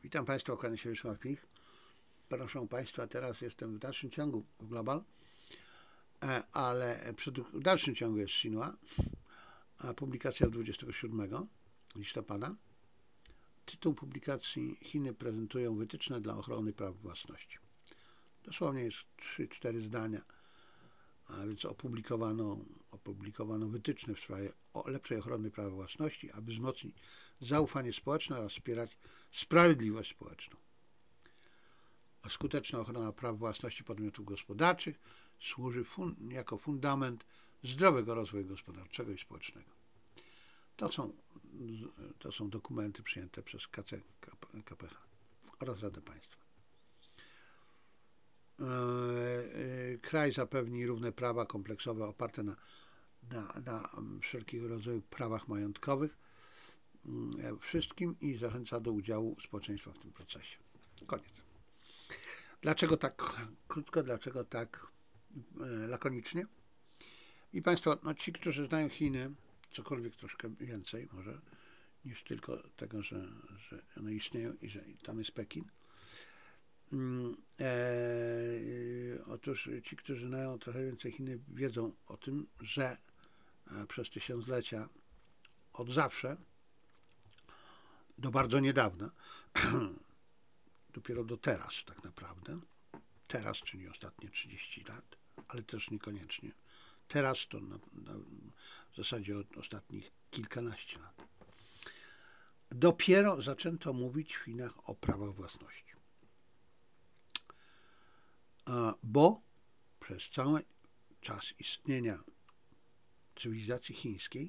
Witam Państwa, kłaniam się Wiesław Pich. Proszę Państwa, teraz jestem w dalszym ciągu w Global, ale w dalszym ciągu jest Xinhua, a publikacja z 27 listopada. Tytuł publikacji: Chiny prezentują wytyczne dla ochrony praw własności. Dosłownie jest 3-4 zdania, a więc opublikowano wytyczne w sprawie lepszej ochrony praw własności, aby wzmocnić zaufanie społeczne oraz wspierać sprawiedliwość społeczną. Skuteczna ochrona praw własności podmiotów gospodarczych służy jako fundament zdrowego rozwoju gospodarczego i społecznego. To są dokumenty przyjęte przez KPH oraz Radę Państwa. Kraj zapewni równe prawa kompleksowe oparte na wszelkiego rodzaju prawach majątkowych wszystkim i zachęca do udziału społeczeństwa w tym procesie. Koniec. Dlaczego tak krótko, dlaczego tak lakonicznie? I Państwo, ci, którzy znają Chiny, cokolwiek troszkę więcej może, niż tylko tego, że one istnieją i że tam jest Pekin. Otóż ci, którzy znają trochę więcej Chiny, wiedzą o tym, że przez tysiąclecia, od zawsze, do bardzo niedawna, dopiero do teraz tak naprawdę, teraz, czyli ostatnie 30 lat, ale też niekoniecznie. Teraz to w zasadzie od ostatnich kilkanaście lat. Dopiero zaczęto mówić w Chinach o prawach własności. Bo przez cały czas istnienia cywilizacji chińskiej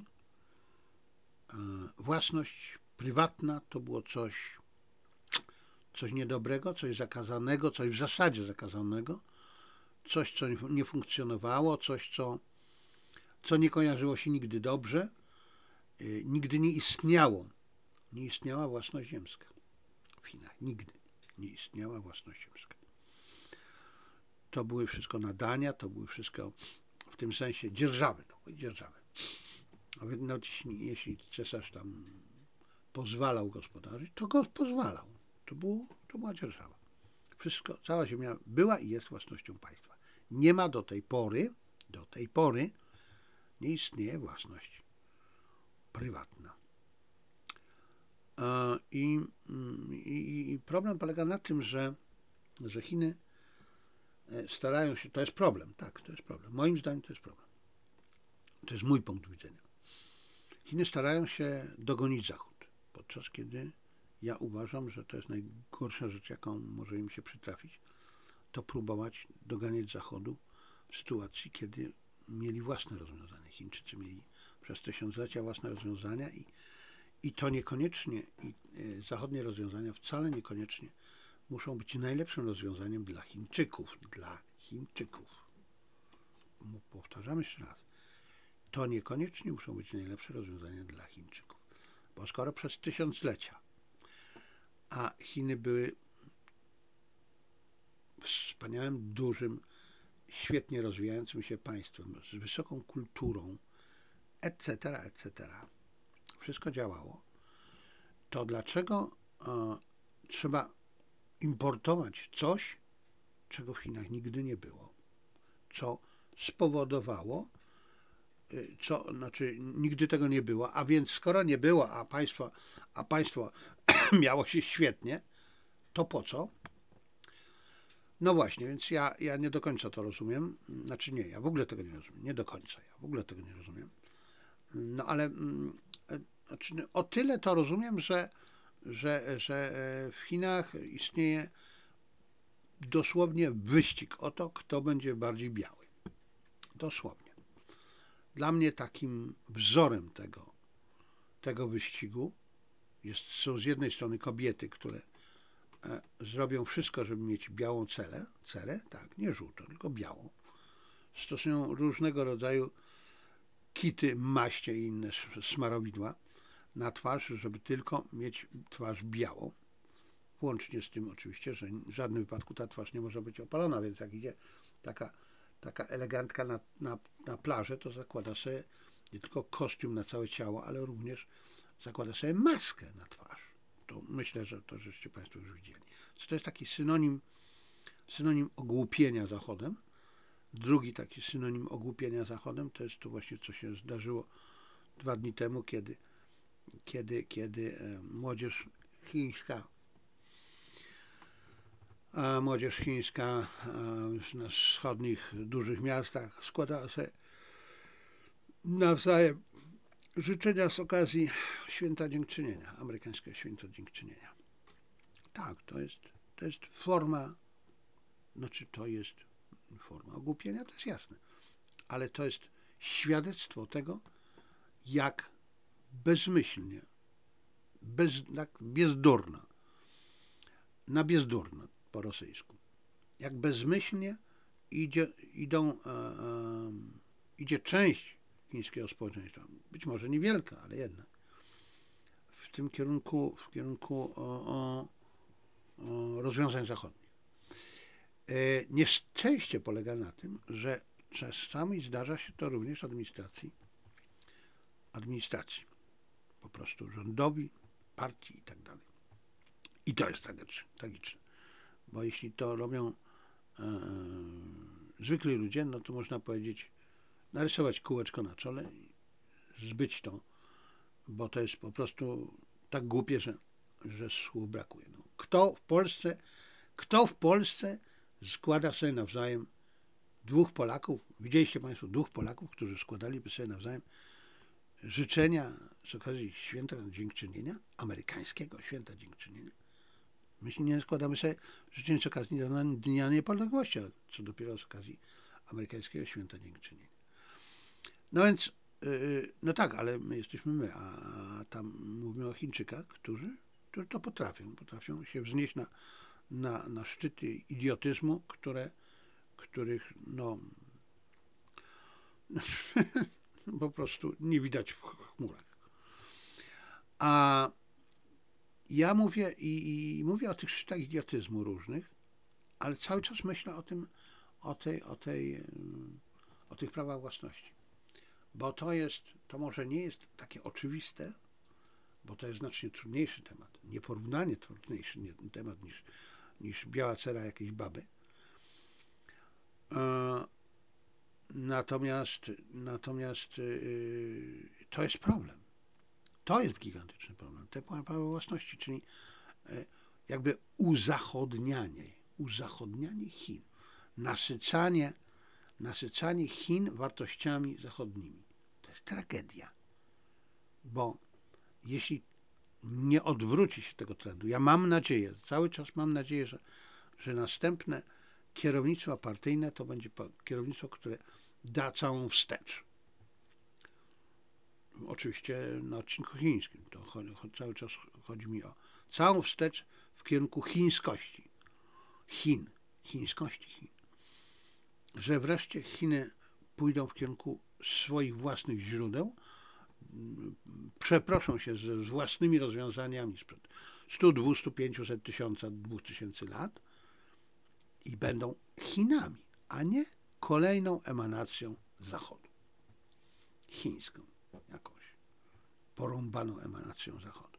własność prywatna to było coś niedobrego, coś zakazanego, coś w zasadzie zakazanego, coś, co nie funkcjonowało, coś, co nie kojarzyło się nigdy dobrze, nigdy nie istniało. Nie istniała własność ziemska w Chinach. Nigdy nie istniała własność ziemska. To były wszystko nadania, to były wszystko w tym sensie dzierżawy. Nawet jeśli cesarz tam pozwalał gospodarzyć, to go pozwalał. To była dzierżawa. Wszystko, cała ziemia była i jest własnością państwa. Nie ma do tej pory nie istnieje własność prywatna. I problem polega na tym, że Chiny starają się, to jest problem, tak, to jest problem. Moim zdaniem to jest problem. To jest mój punkt widzenia. Chiny starają się dogonić Zachód, podczas kiedy ja uważam, że to jest najgorsza rzecz, jaką może im się przytrafić, to próbować doganiać Zachodu w sytuacji, kiedy mieli własne rozwiązania. Chińczycy mieli przez tysiąclecia własne rozwiązania i to niekoniecznie, zachodnie rozwiązania wcale niekoniecznie muszą być najlepszym rozwiązaniem dla Chińczyków. Powtarzam jeszcze raz. To niekoniecznie muszą być najlepsze rozwiązania dla Chińczyków. Bo skoro przez tysiąclecia, a Chiny były wspaniałym, dużym, świetnie rozwijającym się państwem, z wysoką kulturą, etc., wszystko działało, to dlaczego trzeba importować coś, czego w Chinach nigdy nie było, co spowodowało, nigdy tego nie było, a więc skoro nie było, a państwo miało się świetnie, to po co? No właśnie, więc ja nie do końca to rozumiem. Ja w ogóle tego nie rozumiem. Nie do końca, ja w ogóle tego nie rozumiem. No ale o tyle to rozumiem, że w Chinach istnieje dosłownie wyścig o to, kto będzie bardziej biały. Dosłownie. Dla mnie takim wzorem tego wyścigu są z jednej strony kobiety, które zrobią wszystko, żeby mieć białą cerę, tak, nie żółtą, tylko białą. Stosują różnego rodzaju kity, maście i inne smarowidła na twarz, żeby tylko mieć twarz białą. Włącznie z tym oczywiście, że w żadnym wypadku ta twarz nie może być opalona, więc jak idzie taka elegantka na plażę, to zakłada sobie nie tylko kostium na całe ciało, ale również zakłada sobie maskę na twarz. To myślę, że to żeście Państwo już widzieli. To jest taki synonim ogłupienia Zachodem. Drugi taki synonim ogłupienia Zachodem to jest to właśnie, co się zdarzyło 2 dni temu, kiedy młodzież chińska na wschodnich dużych miastach składała sobie nawzajem życzenia z okazji Święta Dziękczynienia, amerykańskiego Święta Dziękczynienia. Tak, to jest forma, to jest forma ogłupienia, to jest jasne, ale to jest świadectwo tego, jak bezmyślnie, tak bezdurna, na bezdurna po rosyjsku, jak bezmyślnie idzie część chińskiego społeczeństwa, być może niewielka, ale jednak, w tym kierunku rozwiązań zachodnich. Nieszczęście polega na tym, że czasami zdarza się to również administracji, po prostu rządowi, partii i tak dalej. I to jest tragiczne, bo jeśli to robią zwykli ludzie, no to można powiedzieć, narysować kółeczko na czole i zbyć to, bo to jest po prostu tak głupie, że słów brakuje. No. Kto w Polsce składa sobie nawzajem 2 Polaków, widzieliście Państwo 2 Polaków, którzy składaliby sobie nawzajem życzenia z okazji Święta Dziękczynienia, amerykańskiego Święta Dziękczynienia? My nie składamy sobie życzeń z okazji Dnia Niepodległości, co dopiero z okazji amerykańskiego Święta Dziękczynienia. No więc, no tak, ale my jesteśmy my, a tam mówimy o Chińczykach, którzy to potrafią się wznieść na szczyty idiotyzmu, których no po prostu nie widać w chmurach. A ja mówię mówię o tych szczytach idiotyzmu różnych, ale cały czas myślę o tych prawach własności. Bo to może nie jest takie oczywiste, bo to jest znacznie trudniejszy temat, nieporównanie trudniejszy temat niż biała cera jakiejś baby. Natomiast to jest problem. To jest gigantyczny problem. Te prawa własności, czyli jakby uzachodnianie Chin, nasycanie Chin wartościami zachodnimi. To jest tragedia, bo jeśli nie odwróci się tego trendu, ja mam nadzieję, cały czas mam nadzieję, że następne kierownictwo partyjne to będzie kierownictwo, które da całą wstecz. Oczywiście na odcinku chińskim. To cały czas chodzi mi o całą wstecz w kierunku chińskości. Chińskości Chin. Że wreszcie Chiny pójdą w kierunku swoich własnych źródeł, przeproszą się z własnymi rozwiązaniami sprzed 100, 200, 500, 1000, 2000 lat i będą Chinami, a nie kolejną emanacją Zachodu. Chińską jakąś porąbaną emanacją Zachodu.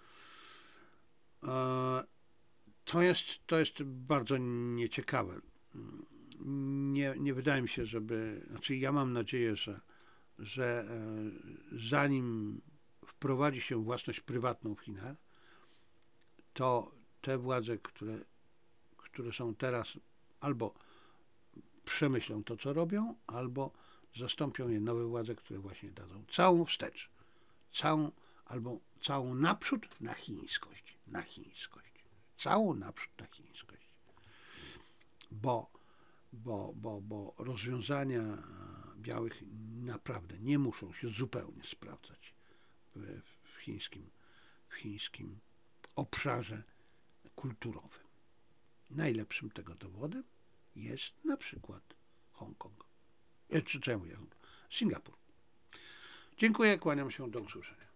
To jest bardzo nieciekawe. Nie wydaje mi się, ja mam nadzieję, że zanim wprowadzi się własność prywatną w Chinach, to te władze, które są teraz, albo przemyślą to, co robią, albo zastąpią je nowe władze, które właśnie dadzą całą wstecz, całą naprzód na chińskość. Całą naprzód na chińskość. Bo rozwiązania białych naprawdę nie muszą się zupełnie sprawdzać w chińskim obszarze kulturowym. Najlepszym tego dowodem jest na przykład Hongkong. Co ja mówię? Singapur. Dziękuję, kłaniam się, do usłyszenia.